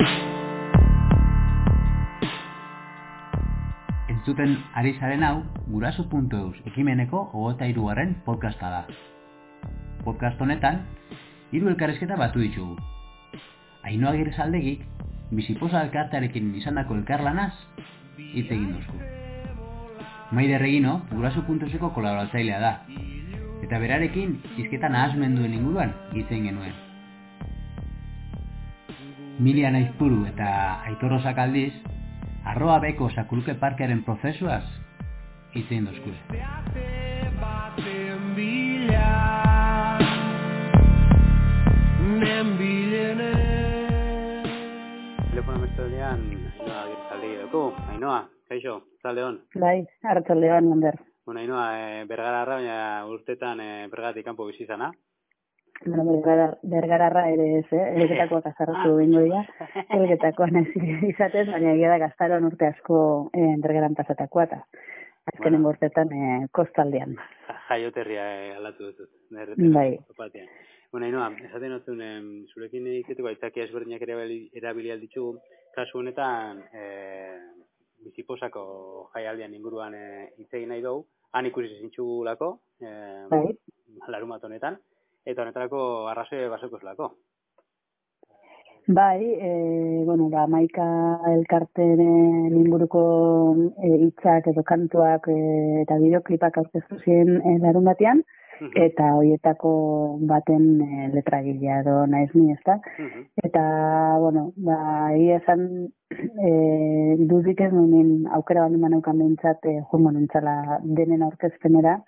Entzuten ari zaren hau, Guraso.eus ekimeneko 23. podcasta da. Podcast honetan, 3 elkarrizketa batu ditugu. Ainhoa Agirrezaldegik, Bizipoza elkartearekin izandako elkarlanaz, hitz egin duzku. Maider Regino, Guraso.euseko kolaboratzailea da, eta berarekin hizketa nahasmenduen inguruan hitz egin genuen. Milia Naizpuru eta Aitor Osakaldiz, @beko Sakuluke Parkearen prozesuaz hitz egin duzku. Telefono mestaldean Ainhoa Agirrezaldegi dugu. Ainhoa, kaixo, zalde hon? Bai, hartzalde hon, Lander. Bueno, Ainhoa, Bergararra, baina urtetan Bergaratik kanpo bizi izana. Bueno, Bergararra ere ez, Elgetakoak azarratu bingo dira. Elgetakoa nahi izatez, baina egia da gaztaroan urte asko Bergaran pasatakoa eta azkenengo urtetan kostaldean. Jaioterria aldatu dut. Bai. Bueno, Ainhoa, esaten duzun zurekin egiteko aitzakia ezberdinak erabili alditugu. Kasu honetan, Bizipozako jaialdian inguruan hitz egin nahi dugu. Han ikusi zintzugulako, Bai. Larumat honetan. Eta honetarako arrazoi bazekozlako. Bai, Maika elkarteren inguruko hitzak edo kantuak eta bideoklipak aurkeztu ziren larun batean, eta horietako baten letragilea edo naiz ni, ezta? Eta, egia esan dudik ez nuen aukera bali maneukan behintzat joan nintzala denen aurkezpenera,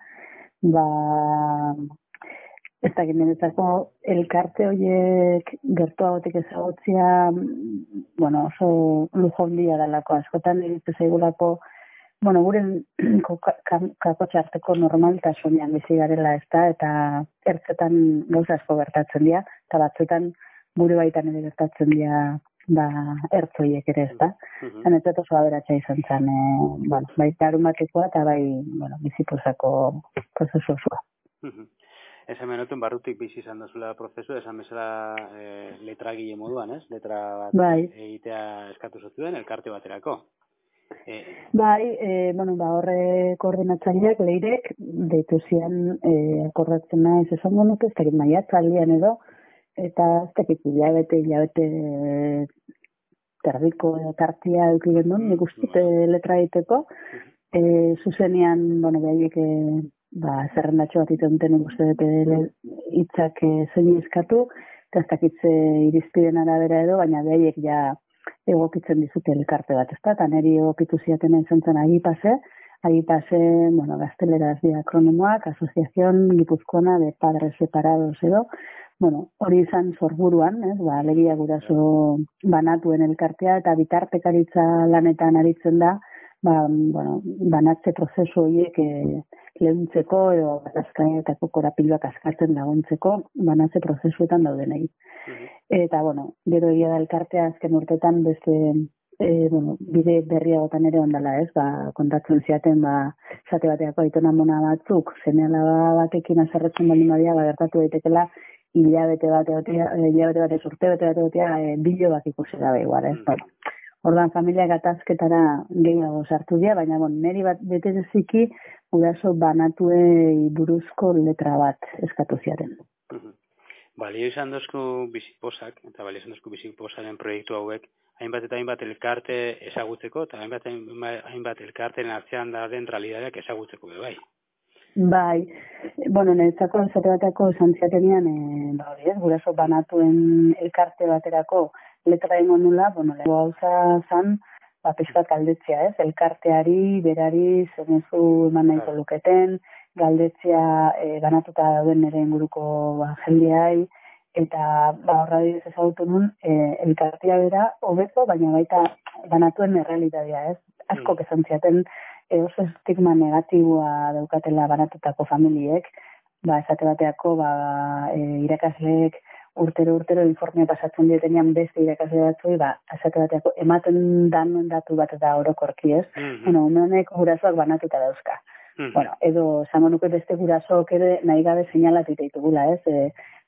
ez da ginenetzako elkarte horiek gertuagotik ezagutzea, oso lujo handia dalako, askotan egitu zaigulako, guren kakotxe arteko normaltasunean bizi garela, ez da, eta ertzetan gauza asko gertatzen dira, eta batzuetan gure baitan ere gertatzen dira ertzoiek ere, ez da. Zanetzat oso aberatsa izan zen, bai larumatekoa eta bai Bizipozako prozesu osoa. Esan menotun barrutik bizi izan duzula prozesu, esan bezala letragile moduan, ez? Letra bat egitea eskatu zuten elkarte baterako. Horre koordinatzaileak leirek deitu zian akordatzen naiz esango nuke, ez dakit maiatzaldian edo, eta ez dakit hilabete terdiko tartia eduki gendun, nik ustut letra egiteko, zuzenean, behaiek zerrendatxo bat iten uste dute hitzak zein eskatu, eta ez dakitze irizpiden arabera edo, baina behaiek ja egokitzen dizute elkarte bat, ezta? Eta niri egokitu ziaten izan zen Agipase, gazteleraz diakronimoak, Asociación Guipuzcoana de Padres Separados edo, hori izan sorburuan, alegia guraso banatuen elkartea, eta bitartekaritza lanetan aritzen da, banatze prozesu horiek lehuntzeko edo gatazkaetako korapiloak askatzen laguntzeko banatze prozesuetan daudenei. Eta, gero egia da elkartea azken urtetan beste bide berriagotan ere ondala, ez? Kontatzen ziaten, esate bateako aitona mona batzuk, seme-alaba batekin azarretzen baldin badia, gertatu daitekela hilabete batez urtebete bat egotea bilobak ikusi dabe igual, ez? Ordan familia gatazketara gehiago sartu dira, baina niri bat beteziki guraso banatuei buruzko letra bat eskatu ziaten. Balio izan dozku Bizipozak, eta balio izan dozku Bizipozaren proiektu hauek, hainbat eta hainbat elkarte ezagutzeko, eta hainbat elkarteren artean dauden realidadeak ezagutzeko, bai. Bai, niretzako esate bateko esan ziatenean, guraso banatuen elkarte baterako letra ingo nula, gauza zan, pixkat galdetzea, ez? Elkarteari, berari, zenezu eman nahiko luketen, galdetzea banatuta dauden nire inguruko jendeai, eta horra dira ezagutu nun, elkartea bera, hobeto, baina baita banatuen errealitatea, ez? Asko esan ziaten, oso estigma negatiboa daukatela banatutako familiek, esate bateako irakasleek urtero informea pasatzen dietenean beste irakasle batzui, esate bateako ematen dan datu bat da orokorki, ez? Ume honek gurasoak banatuta dauzka. Edo, esango nuke beste gurasoak ere nahi gabe seinalatik ditugula, ez?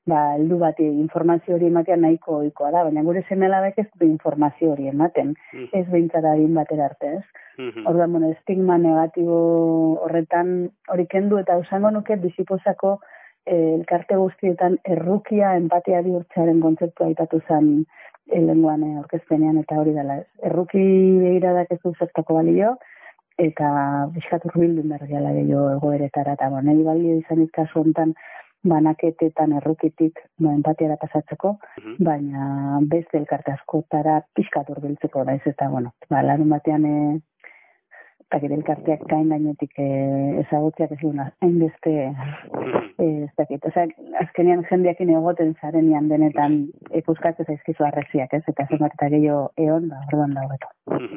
heldu bati informazio hori ematea nahiko ohikoa da, baina gure seme-alabek ez du informazio hori ematen, ez behintzat adin batera arte, ez? Orduan, estigma negatibo horretan hori kendu eta usango nuke Bizipozako elkarte guztietan errukia empatia bihurtzearen kontzeptua aipatu zen lehenguan aurkezpenean eta hori dela, ez? Erruki begiradak ez du zertako balio, eta bizkat urbildun berriala gehiago egoeretara, eta nahi balio izanit kasu honetan banaketetan errukitik empatiara pasatzeko, baina beste elkarte askotara pixkat urbiltzeko naiz, eta larun batean elkarteak gain gainetik ezagutziak ez duna, hainbeste ez dakit. Azkenean jendeakin egoten zarenean denetan ikuskatzen zaizkizu arreziak, ez? Eta zenbat eta gehiago egon, orduan dagoeto.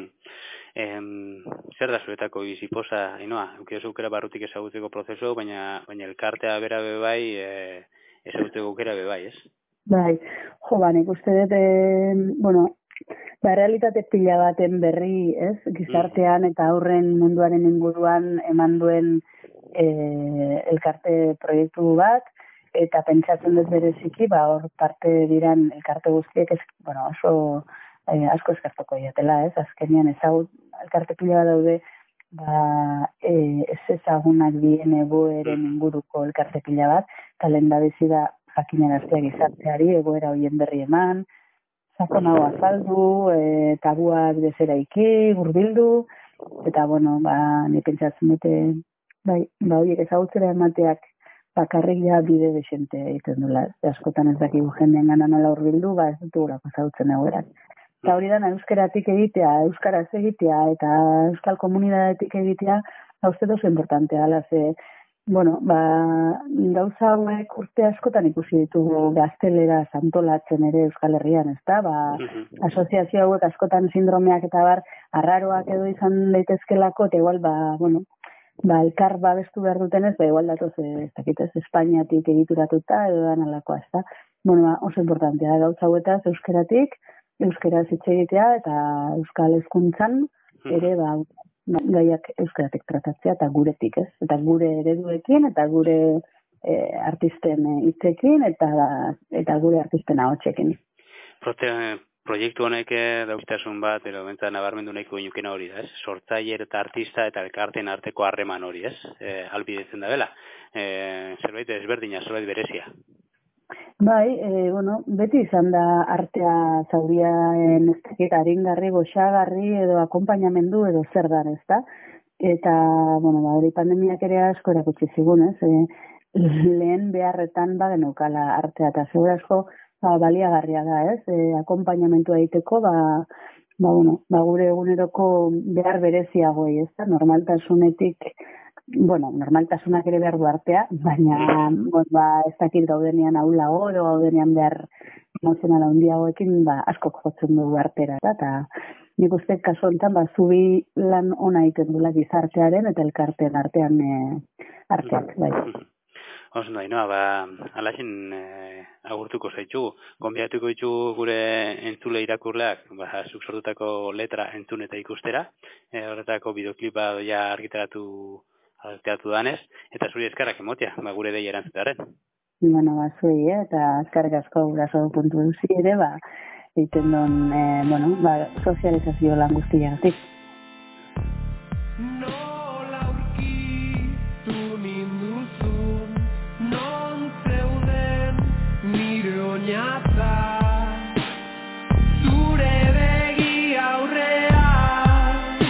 Zer da zuretako Bizipoza, Ainoa? Eukiozu aukera barrutik ezagutzeko prozesu, baina elkartea bera bebai ezagutzeko aukera bebai, ez? Bai, nik uste dut, realitate pila baten berri, ez? Gizartean eta aurren munduaren inguruan eman duen elkarte proiektu bat, eta pentsatzen dut bereziki, hor parte diran elkarte guztiek oso asko eskartuko diatela, ez? Azkenean elkarte pila bat daude, ez ezagunak dien egoeren inguruko elkarte pila bat, eta lehen da bizi da jakinen artea gizarteari, egoera horien berri eman, sakon hau azaldu, tabuak deseraiki, hurbildu, eta ni pentsatzen dute, horiek ezagutzera emateak bakarrik ja bide desente egiten dula. Askotan ez dakigu jendean gana nola hurbildu, ez dutugulako ezagutzen egoerak. Eta hori da, euskaratik egitea, euskaraz egitea, eta euskal komunidadetik egitea, uste oso importantea, ala ze, gauza hauek urte askotan ikusi ditugu gaztelera antolatzen ere Euskal Herrian, ez da? Asoziazio hauek askotan sindromeak eta arraroak edo izan daitezkelako, eta igual, elkar babestu behar dutenez, igual datoz, ez dakit ez, Espainiatik egituratuta edo dan alakoa, ez da? Oso importantea gauza hauetaz euskaratik, euskaraz hitz egitea eta euskal hezkuntzan ere, gaiak euskaratik tratatzea eta guretik, ez? Eta gure ereduekin, eta gure artisten hitzekin, eta gure artisten ahotsekin. Proiektu honek daukitasun bat, edo bentzat nabarmendu nahiko inukena hori da, ez? Sortzailer eta artista eta elkarten arteko harreman hori, ez? Albidetzen da bela. Zerbait ezberdina, zerbait berezia. Beti izan da artea zauriaen aringarri, goxagarri edo akonpainamendu edo zer dan, ez da? Eta, hori pandemiak ere asko erakutsi zigun, ez? Lehen beharretan bagenukala artea eta segurazko baliagarria da, ez? Akonpainamentua egiteko, gure eguneroko behar bereziagoi, ez da? Normaltasunetik, normaltasunak ere behar du artea, baina ez dakit gaudenean ahulago, edo gaudenean behar emozionala handiagoekin asko jotzen du artera, eta nik uste kasu honetan zubi lan ona egiten dula gizartearen eta elkarteen artean arteak, bai. Oso nahi, alaxen agurtuko zaitxu, konbiatuko ditugu gure entzule irakurleak, zuk sortutako letra entzun eta ikustera, horretako bideoklipa ja argitaratu danez, eta zuri eskarrak emotea, gure dei erantzutaren. Zuei, eta eskarrik asko guraso.eus ere, egiten duen, sozializazio lan guztiagatik. Nola aurkitu ninduzun, non zeuden nire oinatza, zure begi aurrean.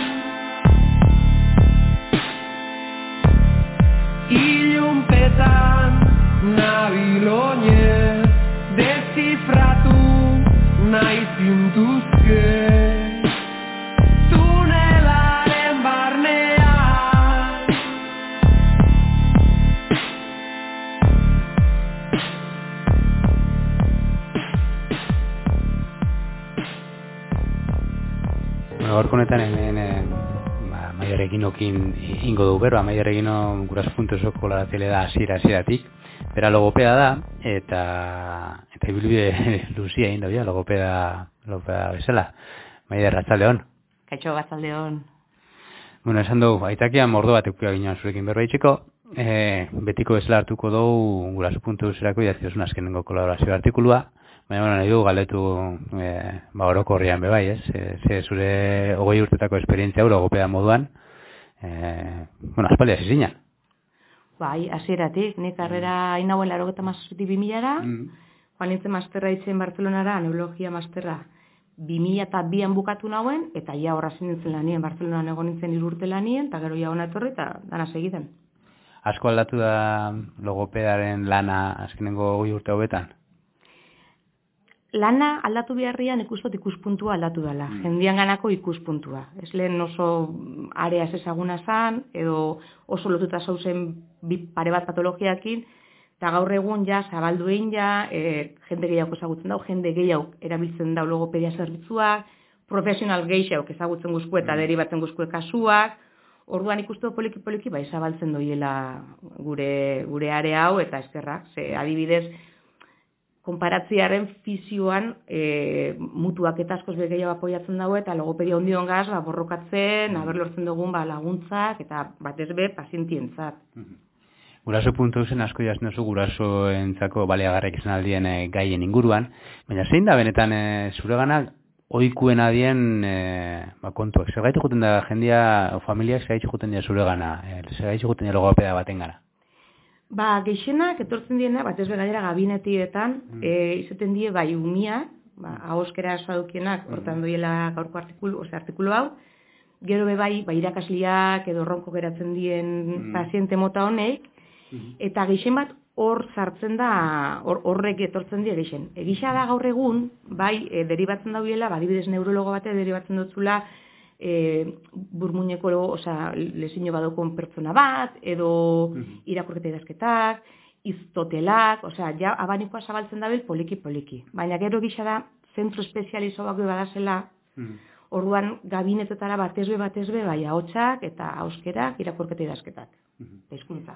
Ilunpetan nabiloñez, deszifratu nahi zintuzke. Tunelaren barnean. Gaurko honetan hemen Maider Eginokin ingo du berba, Maider Egino guraso.euseko laratzaile da hasieratik. Bera logopeda da, eta ibilbide luzia egin da, logopeda bezala. Maider, arratsaldeon. Kaixo, arratsaldeon. Esan dugu, aitakia mordo bat eukia ginen zurekin berba itxiko, betiko bezala hartuko dugu guraso.euserako idatzizun azkenengo kolaborazio artikulua, baina nahi dugu galdetu orokorrian bebai, ez? Ze zure 20 urtetako esperientzia logopeda moduan, aspaldi hasi zinen. Bai, hasieratik, ni karrera inauen 97-2000-ra, joan nintzen masterra itzen Bartzelonara, neurologia masterra 2002an bukatu nauen, eta ja horra nintzen lanien, Bartzelonan egon nintzen 3 urte lanien, eta gero ja hona etorri, eta dana segiten. Asko aldatu da logopedaren lana azkenengo 20 urte hauetan? Lana aldatu beharrian ikustot ikuspuntua aldatu dela, jendian ganako ikuspuntua. Ez lehen oso area ez ezaguna zan, edo oso lotuta zauzen pare bat patologiakin, eta gaur egun ja zabaldu egin ja, jende gehiago ezagutzen dau, jende gehiago erabiltzen dau logopedia zerbitzuak, profesional gehiago ezagutzen guzku eta deribatzen guzku kasuak. Orduan ikustu poliki-poliki bai zabaltzen doiela gure area hau eta eskerrak. Ze adibidez, konparatziaren fizioan mutuak eta askoz gehiago apoiatzen dago eta logopedia ondion gaz borrokatzen, lortzen dugun laguntzak eta batez be pazientientzat. Guraso.eusen asko jasen duzu gurasoentzako baliagarrik izan aldien gaien inguruan, baina zein da benetan zureganak ohikuen adien kontuak? Zer gaitu juten da jendia, o familiak zer gaitu juten dira zuregana, zer gaitu juten dira logopeda baten gara? Gehienak etortzen diena, batez begaira gabinetietan, izaten die bai umiak, ahoskera esadukienak, hortan doiela gaurko artikulu hau, gero bai irakasliak edo ronko geratzen dien paziente mota honek, eta gehien bat hor sartzen da, horrek etortzen die gehien. Egisa da gaur egun, bai deribatzen dauela, adibidez neurologo bate deribatzen dutzula, burmuineko, lesino badokon pertsona bat, edo irakurketa idazketak, iztotelak, ja abanikoa zabaltzen dabil poliki-poliki. Baina gero gisa da, zentro espezializoak badazela, orduan gabinetetara batez be, bai ahotsak eta auskerak, irakurketa idazketak. Hizkuntza.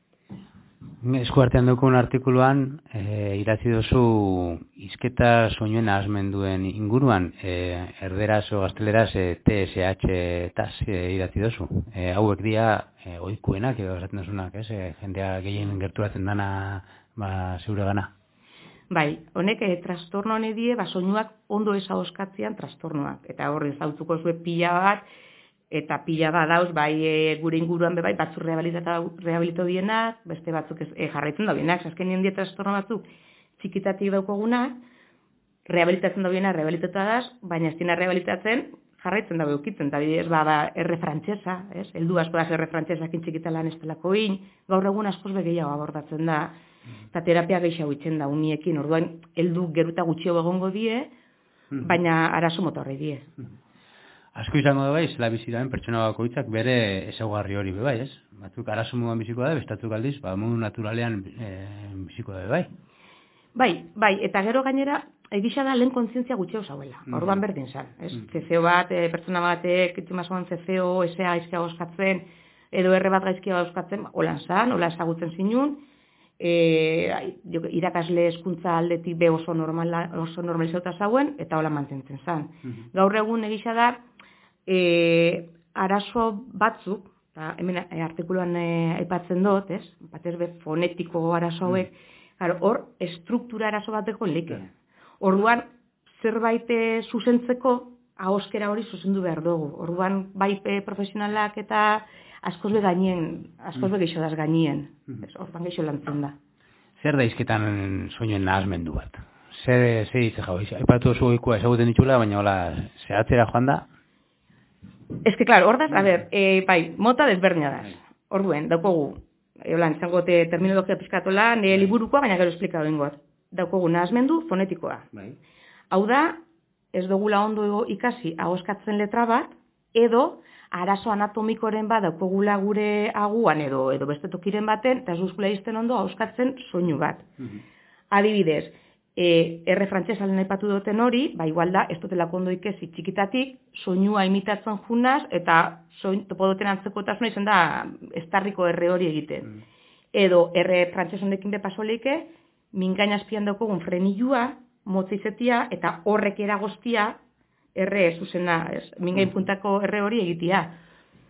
Esku artean dukun artikuluan, idatzi duzu hizketa soinuen ahazmenduen inguruan, erderaz o gazteleraz TSH-taz idatzi duzu. Hauek dira ohikuenak edo esaten duzunak, jendea gehien gerturatzen dana zeure gana. Bai, honek trastorno hone die, soinuak ondo ez ahoskatzean trastornoak. Eta horri zautuko zue pila bat, eta pila bat dauz, bai gure inguruan bai, batzuk rehabilitatu dienak, beste batzuk jarraitzen daudenak, azkenien die trastorno batzuk txikitatik daukogunak, rehabilitatzen daudenak, rehabilitatu baina ez dina rehabilitatzen, jarraitzen dago eukitzen, eta bidez, erre frantsesa, heldu asko da erre frantsesakin txikitalan ez delako gaur egun askoz gehiago abordatzen da, eta terapia gehiago itzen da umiekin, orduan heldu geruta gutxio egongo die, baina arazo motorrei die. Asko izango da bai, zela bizitaren pertsona bakoitzak bere ezaugarri hori bai, ez? Batzuk arazo moduan biziko da, bestatzuk aldiz, modu naturalean biziko da bai. Bai, eta gero gainera, egisa da lehen kontzientzia gutxeo zauela, orduan berdin zan. CCO bat, pertsona batek, itzimazoan CCO, SA gaizkia oskatzen, edo erre bat gaizkia oskatzen, holan zan, hola ezagutzen zinun, irakasle hezkuntza aldetik be oso normalizauta zauen, eta hola mantentzen zan. Gaur egun egisa da, arazo batzuk, hemen artikuluan aipatzen dut, batez be fonetiko arazo hauek, hor estruktura arazo bateko leke. Orduan, zerbait zuzentzeko, ahoskera hori zuzendu behar dugu. Orduan, bai profesionalak eta askoz be geixo daz gainien. Orduan geixo lantzen da. Zer da hizketan soinuen nahazmendu bat? Zer hitz jau? Aipatu zu ohikoa ezaguten ditula, baina hola zehatzera joan da? Ez que, claro, ordaz, bai, mota desberdina da. Orduen, daukogu, txangote terminologia pizkatola, nire liburukoa, baina gero esplikatu ingot. Daukogu nahazmendu fonetikoa. Hau da, ez dugula ondo ikasi ahoskatzen letra bat, edo arazo anatomikoren bat daukogula gure aguan edo beste tokiren baten, eta ez duzkula izten ondo ahoskatzen soinu bat. Adibidez, erre frantsesalen aipatu duten hori, igual da, ez dutelako ondo ikesi txikitatik, soinua imitatzen junaz, eta topo duten antzekotasuna izan da, estarriko erre hori egiten. Edo, erre frantsesonekin bepasolike, mingain azpian daukogun frenilua, motzizetia, eta horrek eragoztia, erre zuzena, mingain puntako erre hori egitea.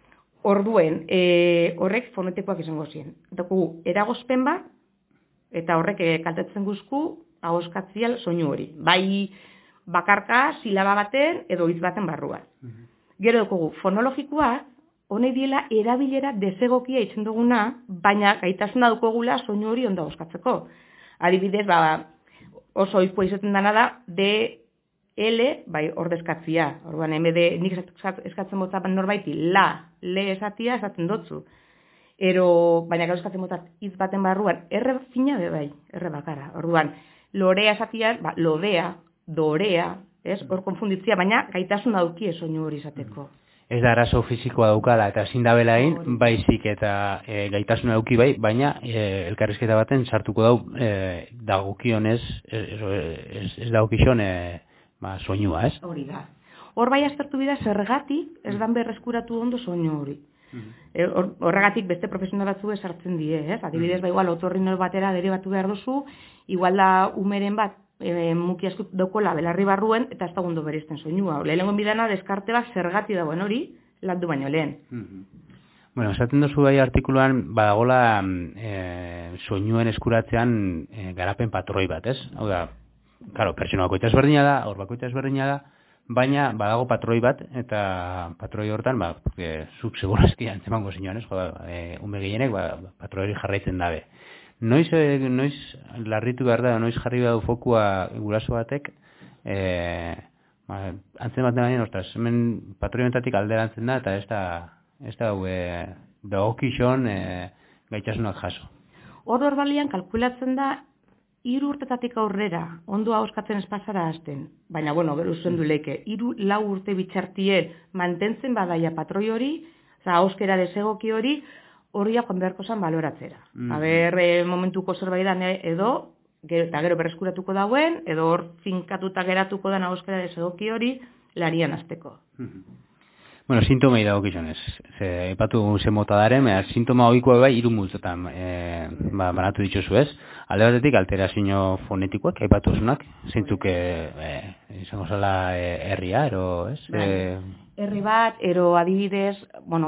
Orduen, horrek fonetikoak izango ziren. Daukagu, eragozpen bat, eta horrek kaltetzen guzku ahoskatzial soinu hori. Bai bakarka, silaba baten, edo hitz baten barruan. Gero daukagu, fonologikoak, honek diela erabilera desegokia itzen duguna, baina gaitasuna daukagula soinu hori ondo ahoskatzeko. Adibidez, oso ohikoa izaten dena da, L, bai, ordezkatzia. Orduan, MD, nik eskatzen motatzen norbaiti, le esatia esaten dotzu. Baina gero eskatzen motat hitz baten barruan, R fina bai, R bakara. Orduan, lorea esatia, lodea, dorea, hor konfunditzia, baina gaitasuna dauki soinu hori izateko. Ez da arazo fisikoa daukala eta ezin dabela egin, baizik eta gaitasuna dauki bai, baina elkarrizketa baten sartuko dagokionez, ez daukizon soinua, ez? Hori da. Hor bai aztertu bida zergatik ez dan berreskuratu ondo soinu hori. Horregatik beste profesional batzu esartzen die, ez? Adibidez, igual otorrinol batera deribatu behar duzu, igual da umeren bat muki asko daukola belarri barruen, eta ez da gundo bereizten soinua. Lehenengo bidana deskarte bat zergati dagoen hori, landu baino lehen. Bueno, esaten duzu bai artikuluan, badagola soinuen eskuratzean garapen patroi bat, ez? Hau da, claro, pertsona bakoitza ezberdina da, hor bakoitza ezberdina da, baina badago patroi bat, eta patroi hortan, zuk segurazki antzemango zinuan, ez? Ume gehienek patroi hori jarraitzen dabe. Noiz larritu behar da, noiz jarri behar du fokua guraso batek, antzen baten ostras, hemen patroientatik alderantzen da, eta ez da dagokizon gaitasunak jaso. Hor balian kalkulatzen da 3 urtetatik aurrera, ondo ahoskatzen espazara hasten, baina, gero zuen duleike, 3-4 urte bitxartien mantentzen badaia patroi hori, ahoskera desegoki hori, horria joan beharko zen baloratzera. Momentuko zerbait dan edo, eta gero berreskuratuko dauen, edo hor finkatuta geratuko den ahoskera desegoki hori, larian hasteko. Bueno, sintomei dagokizonez. Epatu ze mota daren, sintoma ohikoa bai 3 multzotan banatu dituzu, ez? Alde batetik alterazio fonetikoak aipatu duzunak, zeintzuk izango zela herria, ero, ez? Herri bat, ero adibidez,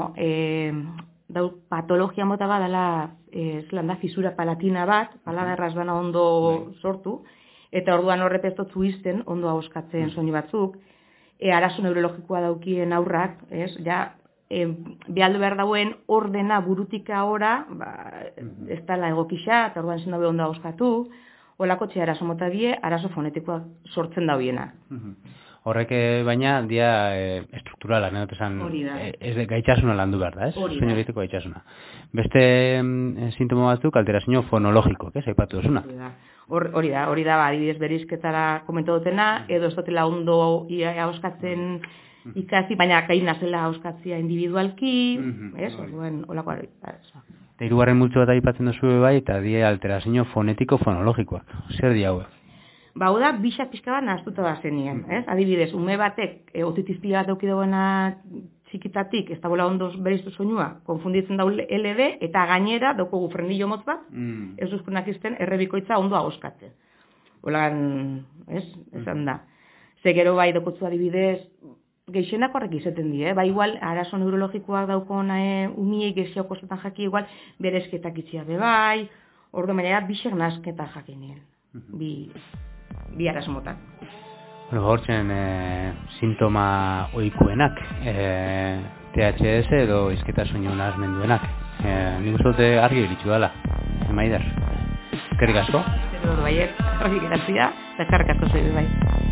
patologia mota bat dela zelan da fisura palatina bat, paladarraz bana ondo sortu, eta orduan horrepestotzu izten ondo ahoskatzen soinu batzuk, arazo neurologikoa daukien aurrak, behaldu behar dauen ordena burutika ora, ez dela egokixa, eta orduan zen dabe ondo ahoskatu, holako txe arazo mota die, arazo fonetikoa sortzen dauiena. Horrek baina dia estrukturala, esan ez gaitasuna landu behar da, ez? Soinu egiteko gaitasuna. Beste sintoma batzuk alterazio fonologikoak, ez? Aipatu duzuna. Hori da, adibidez bereizketara komentu dutena, edo ez dutela ondo ahoskatzen ikasi, baina gaina zela ahoskatzia individualki, ez? Holako hori. Eta 3. multzo bat aipatzen duzu bai, eta die alterazio fonetiko fonologikoak. Zer di hauek? Hau da, bixak pixka bat nahaztuta da zenien, ez? Adibidez, ume batek otitis pila bat dauki dagoena txikitatik, ez da bola ondoz bereiztu soinua, konfunditzen daul LD, eta gainera daukogu frenillo motz bat, ez duzkunak izten errebikoitza ondo ahoskatzen. Holan, ez? Esan da. Zegero bai daukotzu adibidez, geixenak horrek izaten di, Ba, igual, arazo neurologikoak daukon umiei geziauk ostetan jaki, igual, berezketak itxia bebai, ordo menera, bixak nazketak jakinien. Bi arazo motak. Hortzen sintoma ohikoenak, THS edo izketa soinu nahasmenduenak. Nik uste dute argi iritsu dela, Maider. Eskerrik asko? Eskerrik baiet, argi geratzea, eta eskerrik asko zoi bai.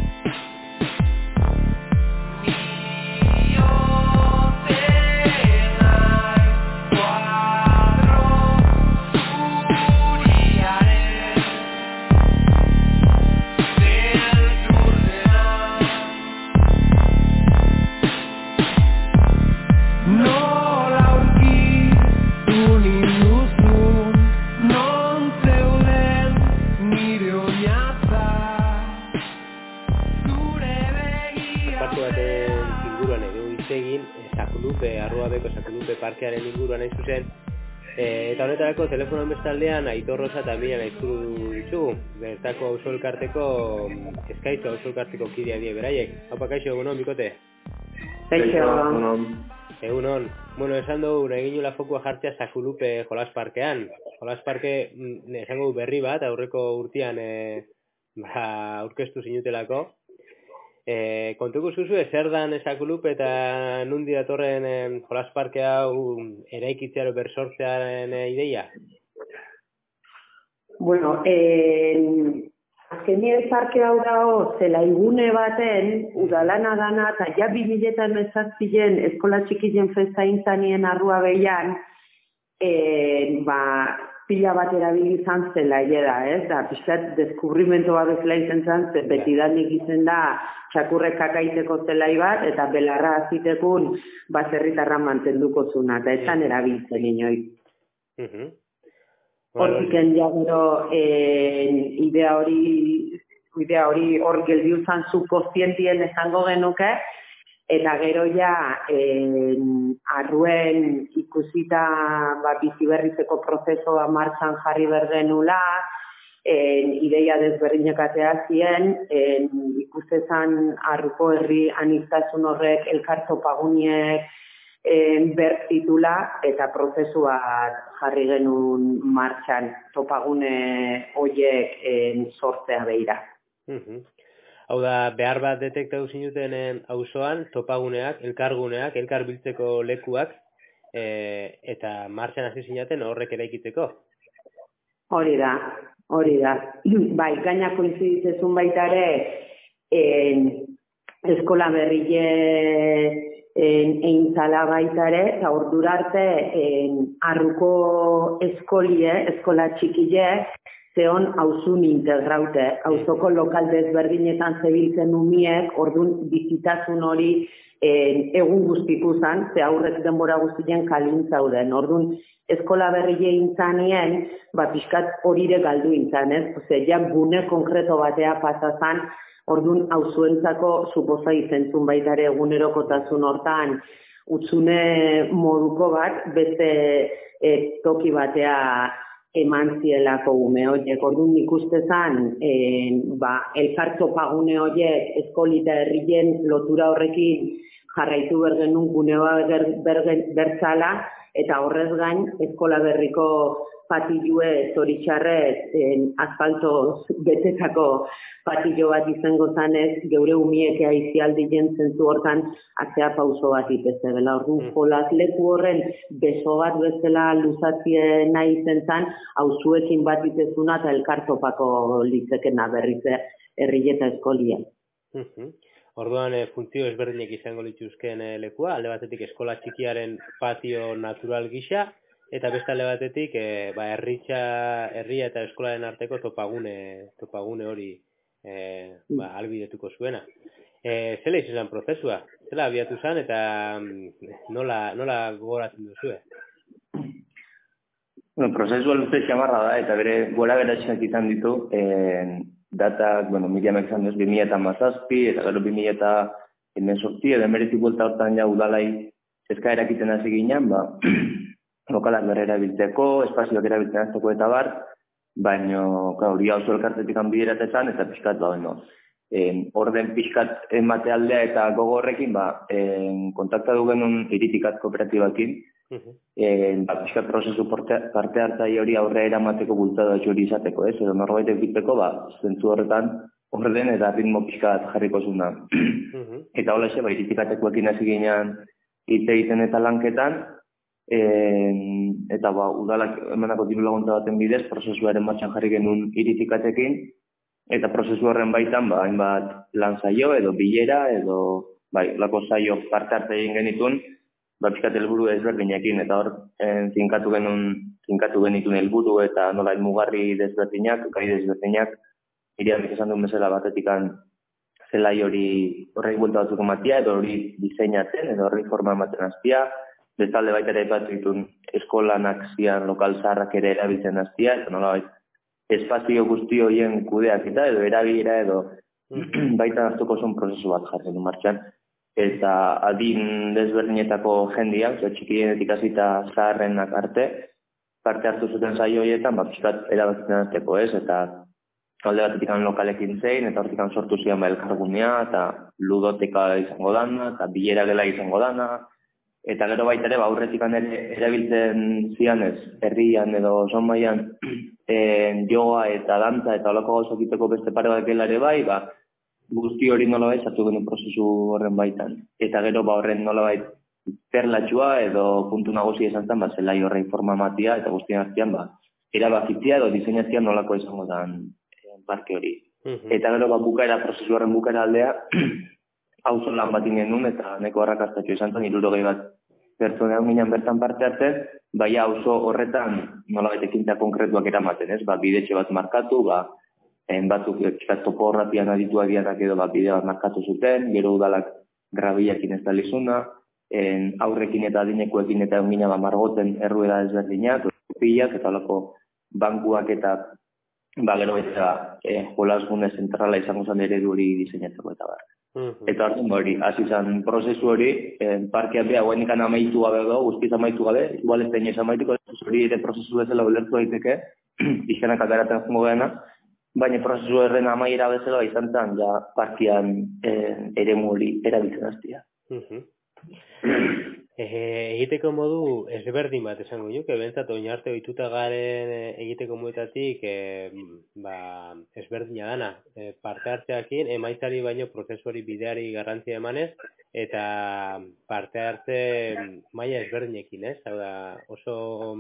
Parkearen inguruan hain zuzen, eta honetarako telefonoan bestaldean Aitor Rosa eta Miriam aizkuru ditugu, bertako auzo elkarteko Eskaitzo auzo elkarteko kidea die beraiek. Haupa, kaixo, egunon, bikote? Kaixo, Egunon. Bueno, esan dugu, egin nula fokua jartzea Sakulupe jolas parkean. Jolas parke, esango berri bat, aurreko urtean aurkeztu zinutelako. Kontuko zuzu, zer dan Sakulupe eta nundi datorren jolas parke hau eraikitzearo bersortzearen ideia? Bueno, azkenien parke hau dago zelaigune baten udalana dana eta ja 2017 eskola txikien festa intzanien arrua behian pila bat erabili izan zelaie da, ez? Da, pixkat deskubrimento bat bezala izan zen, betidanik izen da txakurrek kakaiteko zelai bat, eta belarra azitekun baserritarra mantenduko zuna, eta esan erabiltzen inoiz. Hortiken ja gero idea hori hor geldiu zan subkontzientien esango genuke, eta gero ja arruen ikusita biziberritzeko prozesua martxan jarri bergenula, ideia desberdinekatea zien, ikustezan arruko herri aniztasun horrek elkartopaguniek bertitula eta prozesua jarri genuen martxan topagune horiek sortzea beira. Hau da, behar bat detektatu zinuten auzoan topaguneak, elkarguneak, elkarbiltzeko lekuak, eta martxan hasi zinaten horrek eraikitzeko. Hori da. Bai, gaina koinziditzezun baita ere, eskola berrile eintzala baita ere, eta ordura arte arruko eskola txikile, zeon auzun integraute. Auzoko lokal desberdinetan zebiltzen umiek, ordun bizitasun hori egun guztiku zan, ze aurrek denbora guztien kalintzauden. Ordun eskola berrile intzanien, pixkat horire galdu intzan, ez? Ose, ja gune konkreto batea pasazan, ordun auzuentzako suposa izentzun baita ere egunerokotasun hortan utzune moduko bat, beste toki batea eman zielako ume horiek. Ordun nik uste zan, elkartopagune horiek eskolita herrien lotura horrekin jarraitu bergenun gunea bertzala, eta horrez gain eskola berriko patilue zoritxarrez asfalto betetako patillo bat izango zanez, geure umiek aizialdien zentzu hortan atzea pauso bat ipeze. Bela, orduan jolas leku horren beso bat bezala luzatzien nahi zen zan, auzuekin bat itezuna eta elkartopako litzekena berrize herrieta eskolia. Orduan, funtzio ezberdinek izango lituzken lekua, alde batetik eskola txikiaren patio natural gisa, eta beste alde batetik herria eta eskolaren arteko topagune hori albidetuko zuena. Zela izan prozesua? Zela abiatu zen eta nola gogoratzen duzue? Bueno, prozesua luze xamarra da, eta bere gora beratxeak izan ditu, datak, miriamek izan duz 2017, eta gero 2018, edo emeretik buelta hortan ja udalai eskaerak iten hasi ginen, lokalak berra erabiltzeko, espazioak erabiltzen azteko eta bar, baina hori hau elkartetik bideratzen eta pixkat, orden pixkat emate aldea eta gogo horrekin, kontaktatu genuen iritikat kooperatibakin, pixkat prozesu parte hartzai hori aurre eramateko bultada hori izateko, edo norbait egiteko, zentzu horretan orden eta ritmo pixkat jarriko zuna. Eta hola xe, iritikatekoekin hasi ginean hitz egiten eta lanketan, eta udalak emanako diru laguntza baten bidez, prozesuaren martxan jarri genuen iritikatekin, eta prozesu horren baitan, hainbat lan saio edo bilera, edo lako saio parte hartza egin genituen, pixkat helburu ezberdinekin, eta hor zinkatu genituen helburu eta nola mugarri desberdinak, gai desberdinak, iriamek esan duen bezala batetikan zelai horrei buelta batzuk ematia, edo hori diseinatzen, edo horri forma ematen aztia, bestalde baita ere bat ditun eskolanak zian lokal zaharrak ere erabiltzen aztia, eta nola espazio guzti horien kudeak eta edo erabilera edo baita hartuko zuen prozesu bat jartzen du martxan. Eta adin desberdinetako jendiak, txikienetik hasita zaharrenak arte, parte hartu zuten saio horietan, pixkat erabakitzen azteko, ez? Eta alde batetik lokalekin zein, eta hortik sortu zian elkargunea, eta ludoteka izango dana, eta bilera gela izango dana, Eta gero baita ere, aurretik erabiltzen zianez, herrian edo zonbaian, yoga eta dantza eta olako gauzak egiteko beste pare bat gela ere bai, guzti hori nolabait sartu genuen prozesu horren baitan. Eta gero horren nolabait perlatxua edo puntu nagusia izan zen, zelai horrein forma matia eta guztien artean, erabakitzia edo diseinatzia nolako izango dan parke hori. Eta gero bukaera, prozesu horren bukaera aldea, auzo lan bat genuen eta neko arrakastatxo izan zen, 60 bat pertsona ginen bertan parte hartzen, baina auzo horretan nolabait ekintza konkretuak eramaten, ez? Bidetxe bat markatu, batzuk topo horratian adituak dianak edo bide bat markatu zuten, gero udalak grabiakin ez dalizuna, aurrekin eta adinekoekin eta ongina margoten errueda ezberdinak, pilak eta olako bankuak eta gero eta jolasgune zentrala izango zen eredu hori diseinatzeko eta bar. Eta hartzen hori, hasi zen prozesu hori, parkean beha guen ikan amaitu gabe edo, guztiz amaitu gabe, igual ez tein ez amaituko, hori ere prozesu bezala ulertu daiteke, izkenak ateratzen jungo dena, baina prozesu erren amaiera bezala izan zen, ja parkean eremu hori erabiltzen hastia. Egiteko modu ezberdin bat esango nuke, bentsat oin arte ohituta garen egiteko moduetatik ezberdina dana. Parte hartzeakin emaitzari baino prozesuari bideari garrantzia emanez eta parte hartze maila ezberdinekin, ez? Hau da, oso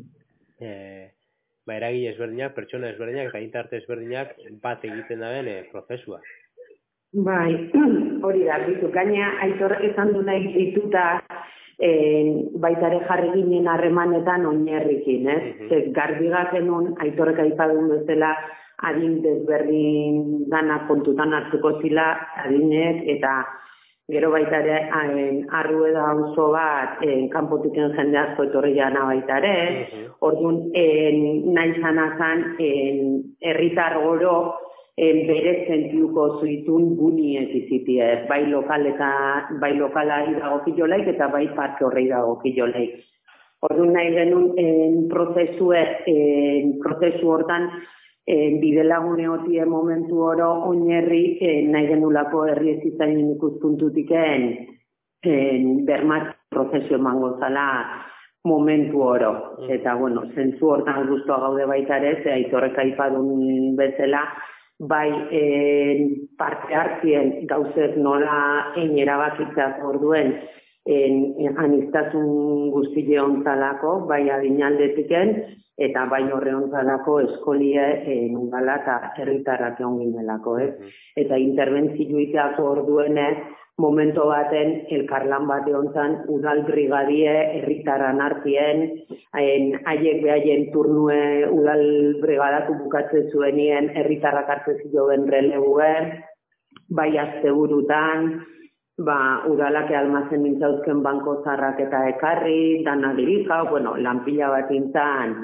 eragile ezberdinak, pertsona ezberdinak eta intarte ezberdinak bat egiten daben prozesua. Bai, hori da, bitu, gaina Aitor esan du nahi dituta baitare jarri ginen harremanetan oinarrikin, ez? Garbigak genuen Aitorrek aipadun bezala adin desberdin dana kontutan hartuko zila adinek eta gero baitare Arrueda auzo bat kanpotiken jende asko etorri jana baitare, orduan nahi zanazan herritar oro bere sentiuko zuitun guniek izitie, bai lokala idagokilolaik eta bai parke horrei idagokilolaik. Orduan nahi genuen prozesu hortan bidelagune hotie momentu oro oinarri nahi genulako herri ezizainen ikuspuntutiken bermat prozesu emango zala momentu oro. Eta, bueno, zentzu hortan guztua gaude baita ere, ze Aitorrek aipadun bezala, bai parte hartzien gauzek nola erabakitzak orduen aniztasun guztile ontzalako, bai adinaldetiken, eta bai horre ontzalako eskolie nungala eta herritarrak egon ginelako, Eta interbentzioak orduenez, momento baten elkarlan bate ontzan udal brigadie herritaran hartien, haiek behaien turnue udal brigadatu bukatze zuenien herritarrak hartze ziloen relebuen, bai asteburutan, udalak almazen mintzauzken banko zarrak eta ekarri, dana dirika, lanpila bat intzan,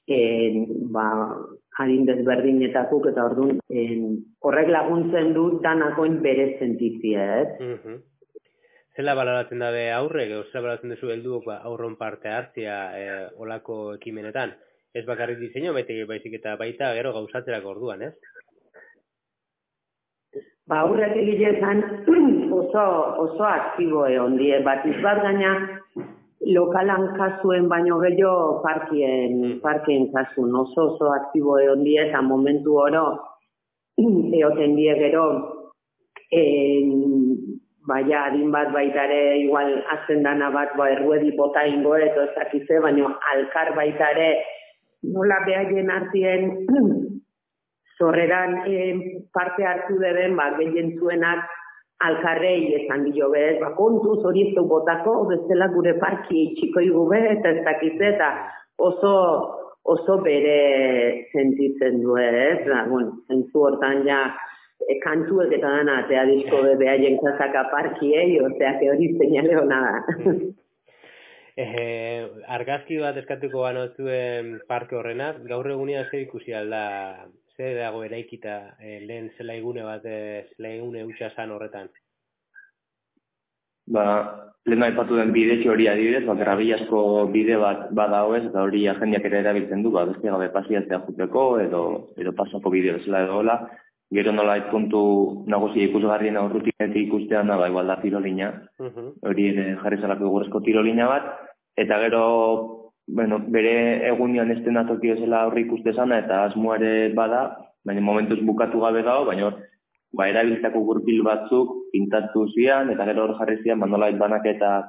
adin desberdinetakuk eta orduan horrek laguntzen dut danakoin bere sentitzia, ez? Zela baloratzen dabe aurrek, zela baloratzen duzu helduok aurron parte hartzia olako ekimenetan? Ez bakarrik diseinu, baizik eta baita gero gauzatzerako orduan, ez? Aurrek egiletan oso aktibo egon die, bat gaina lokalan kasuen baino gehiago parkien kasun oso aktibo egon die eta momentu oro eoten die gero baina adin bat baitare igual azten dana bat erruedi bota ingo eto ezakize, baina alkar baitare nola behaien artien zorreran parte hartu deben, gehien zuenak alkarrei esan dio bez, kontuz hori ez du botako, bezala gure parki txiko igube, eta ez dakize, eta oso bere sentitzen du, ez? Zentzu hortan ja, kantuek eta dana, atea disko behaien kasaka parkiei, ozeak hori seinale hona da. Argazki bat eskatuko banozuen parke horrena, gaur egunia zer ikusi alda, zer dago eraikita lehen zelaigune bat, zelaigune hutsa zan horretan? Lehen aipatu den bidetxe hori adibidez, grabiasko bide bat badago ez, eta hori jendeak ere erabiltzen du, beste gabe pasiatzea juteko, edo pasako bide bezala edo hola, Gero nolait puntu nagusia ikusgarrien aurrutinetik ikustean da, igual da tirolina. Hori ere jarri zelako egurrezko tirolina bat. Eta gero, bere egunian estenatoki ezela aurri ikustezana eta asmoa ere bada, baina momentuz bukatu gabe dago, baina erabiltzako gurpil batzuk pintatu zian, eta gero hor jarri zian, nolait banaketa,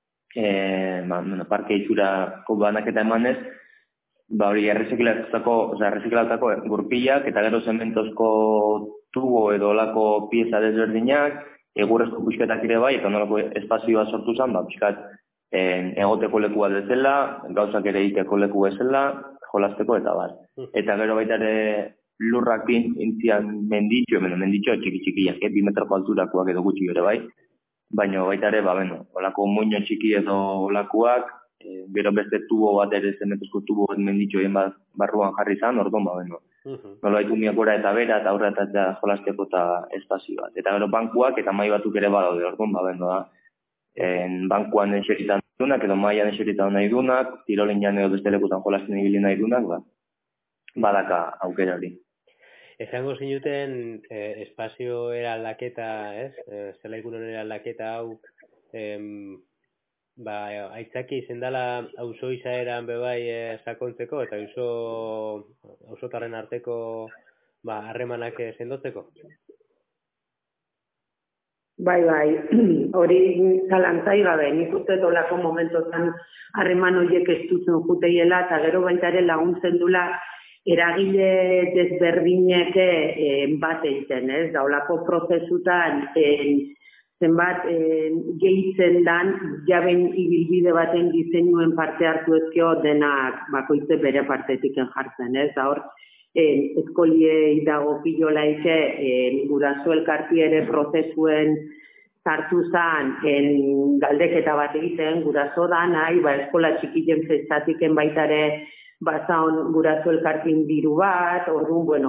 parke itxurako banaketa emanez, hori erreziklatako gurpilak, eta gero zementozko tubo edo olako pieza desberdinak, egurrezko puxketak ere bai, eta nolako espazioa sortu zen, pixkat egoteko leku bat bezala, gauzak ere iteko leku bezala, jolasteko eta bar. Eta gero baita ere lurrak intzian menditxo txiki-txikiak, 2 metroko alturakoak edo gutxi ere bai, baina baita ere, olako muño txiki edo olakoak, gero beste tubo bat ere, zemetozko tubo bat menditxoen barruan jarri zan, orduan, nolabait umiak gora eta bera, eta aurra eta jolasteko eta espazio bat. Eta gero bankuak eta mai batzuk ere badaude, orduan, da. Bankuan eseritan dunak, edo maian eseritan nahi dunak, tirolinan edo beste lekutan jolasten ibili nahi dunak, badaka aukera hori. Esango zinuten espazio era aldaketa, ez? Zelaikunon era aldaketa hau, aitzaki izen dela auzo izaeran bebai sakontzeko eta auzotarren arteko harremanak sendotzeko? Bai, hori zalantzai gabe, nik uste dolako momentotan harreman horiek estutzen juteiela eta gero baita ere laguntzen dula eragile desberdinek bat egiten, ez? Daulako prozesutan zenbat gehitzen dan jaben ibilbide baten diseinuen parte hartu ezkio denak bakoitze bere partetik jartzen, ez? Da hor, eskoliei dago pilolaike guraso elkarti ere prozesuen sartu zan galdeketa bat egiten guraso da nahi, eskola txikien festatiken baitare bazaon guraso elkartin diru bat, orduan,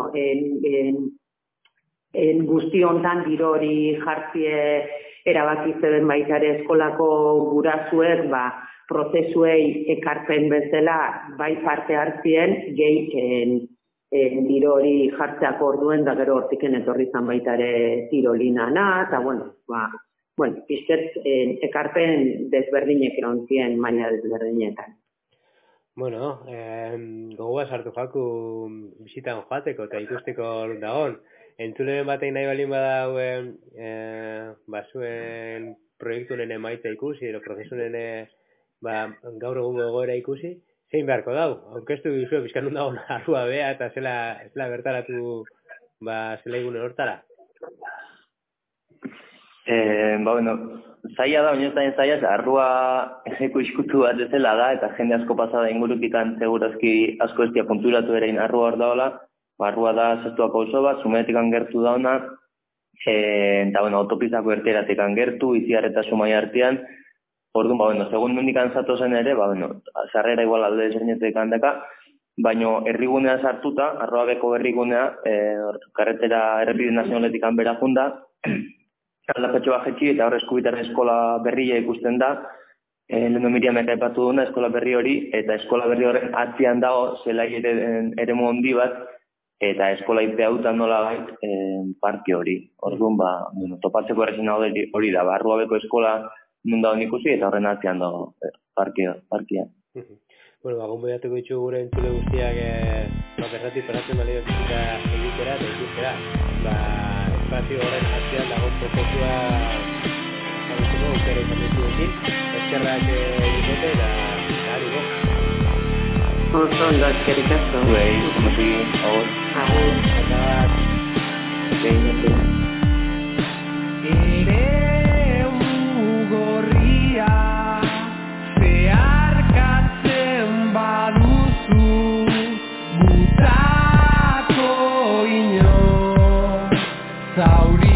guzti hontan diru hori jartzie erabaki zeben baitare eskolako gurasuek, prozesuei ekarpen bezala bai parte hartzien, gehi diru hori jartzeak orduen, da gero hortiken etorri zan baitare tirolinana, eta pizket ekarpen desberdinek erontzien maila desberdinetan. Bueno, gogoa sartu jaku bisitan joateko eta ikusteko dagoen. Entzulen batek nahi balin badauen zuen proiektunen emaitza ikusi, edo prozesunen gaur egungo egoera ikusi, zein beharko dau? Aurkeztu duzu, bizkan nun dagoen arrua bea eta zela bertaratu zela egunen hortara? Zaila da, oinoztain zaila, arrua ejeko iskutu bat ezela da, eta jende asko pasada ingurukitan segurazki asko estia konturatu erein arrua hor daola. Arrua da zestuako oso bat, Zumenetik gertu dauna, eta autopizako erteratik gertu, Iziar eta Zumaia artean. Orduan, segun nondikan zatozen ere, sarrera igual alde desberdinetik handaka, baina herrigunea sartuta, Arroabeko herrigunea, karretera errepide nazionaletik bera junda, aldapetxo bajetxi eta hor Eskubitaren eskola berria ikusten da, lehenu Miriamek aipatu duna eskola berri hori, eta eskola berri horren atzian dago zelai eremu handi bat, eta eskola ipea hautan nola bait parke hori. Orduan, topatzeko errezen hori da, Arruabeko eskola nun dago ikusi eta horren atzian dago parkea. Bueno, gonbidatuko ditu gure entzule guztiak bertatik peratzen balio eta egitera eta ikustera. Espazio horren atzian dago prozesua zagutuko aukera izan dituekin. Eskerrak egitote eta hariko. Oso ondo, eskerrik asko. Kometi, agur. Agur. Eta bat. Gorria zeharkatzen baduzu gutako ino zauri